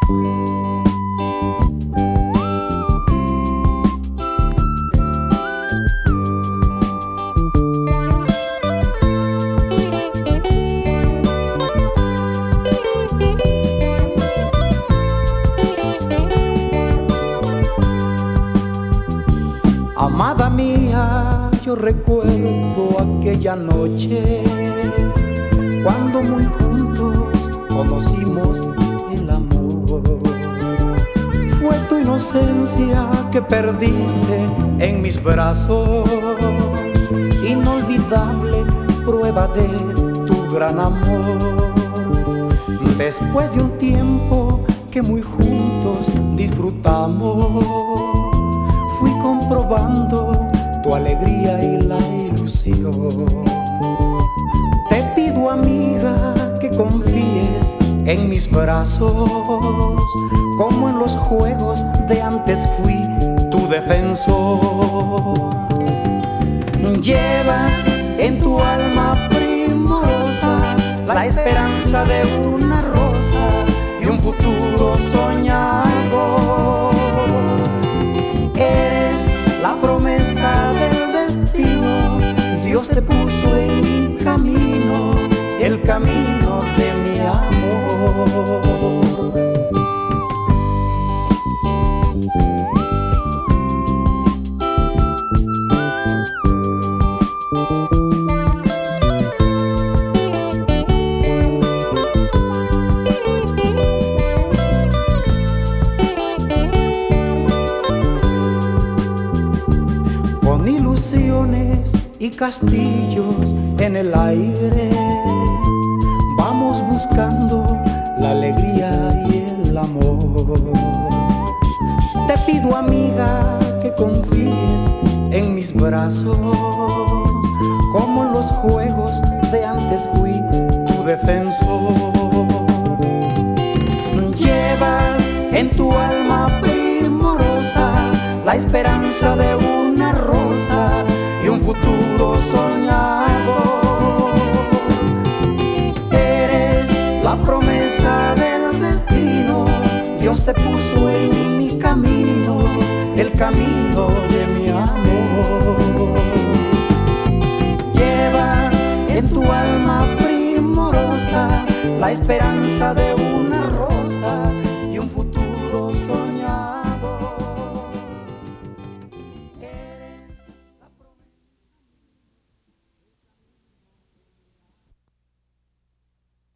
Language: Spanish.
Amada mía, yo recuerdo aquella noche cuando muy juntos conocimos el amor. Fue tu inocencia que perdiste en mis brazos, inolvidable prueba de tu gran amor. Después de un tiempo que muy juntos disfrutamos, fui comprobando tu alegría y la ilusión. Te pido, amiga, que confíes en mis brazos, como en los juegos de antes fui tu defensor. Llevas en tu alma primorosa la esperanza de una rosa y un futuro soñador. Eres la promesa del destino, Dios te puso en mi camino, el camino de mi amor. Con ilusiones y castillos en el aire, vamos buscando la alegría y el amor. Te pido, amiga, que confíes en mis brazos, como en los juegos de antes fui tu defensor. Llevas en tu alma primorosa la esperanza de una rosa y un futuro soñador. Eres la promesa del destino, Dios te puso en mi camino, el camino de mi amor. Llevas en tu alma primorosa la esperanza de una rosa